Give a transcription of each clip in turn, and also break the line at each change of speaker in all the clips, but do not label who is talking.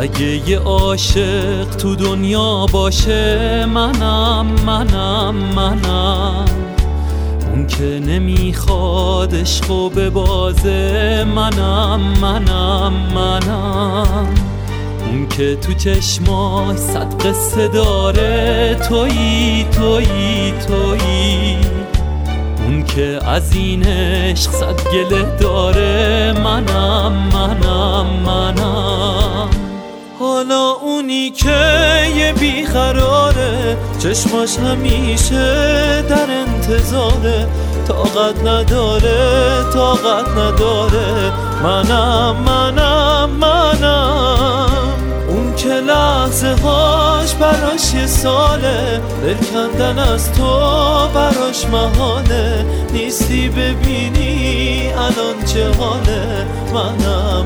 اگه یه عاشق تو دنیا باشه منم اون که نمیخواد عشقو ببازه منم اون که تو چشماش صد قصه داره تویی اون که از این عشق صد گله داره منم حالا اونی که یه بیقراره چشماش همیشه در انتظاره طاقت نداره منم اون که لحظه هاش براش یه ساله دل کندن از تو براش محاله نیستی ببینی الان چه حاله منم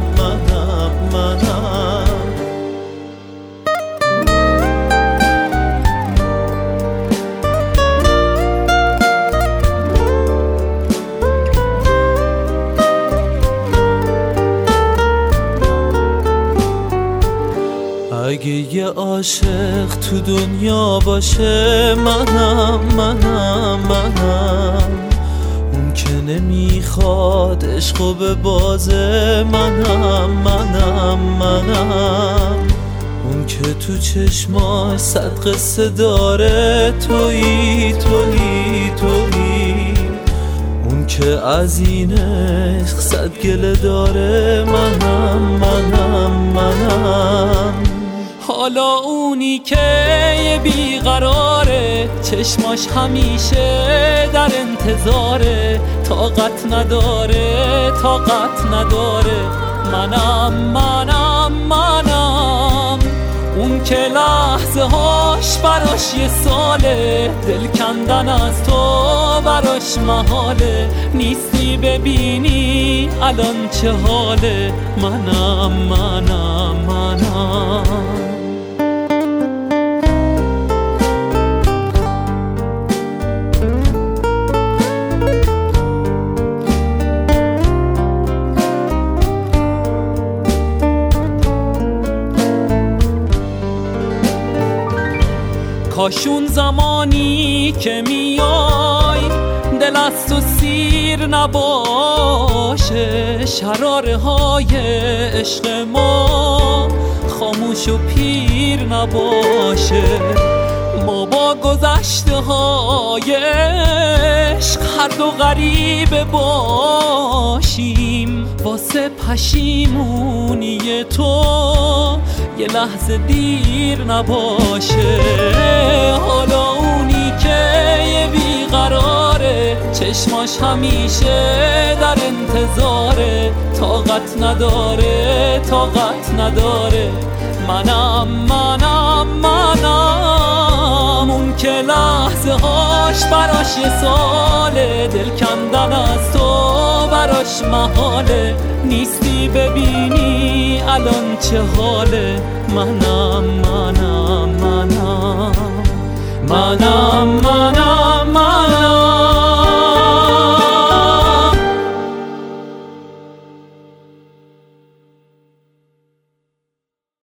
اگه یه عاشق تو دنیا باشه منم اون که نمیخواد عشقو ببازه منم اون که تو چشماش صد قصه داره تویی اون که از این عشق صد گله داره منم حالا اونی که یه بیقراره چشماش همیشه در انتظاره طاقت نداره منم اون که لحظه هاش براش یه ساله دل کندن از تو براش محاله نیستی ببینی الان چه حاله منم کاشون زمانی که میای دل از تو سیر نباشه شراره های عشق ما خاموش و پیر نباشه ما با گذشته های عشق هر دو غریبه باشیم واسه پشیمونی تو یه لحظه دیر نباشه حالا اونی که یه بیقراره چشماش همیشه در انتظاره طاقت نداره منم اون که لحظه هاش براش یه ساله دل کندن از تو براش محاله نیستی ببینی الان چه حاله منم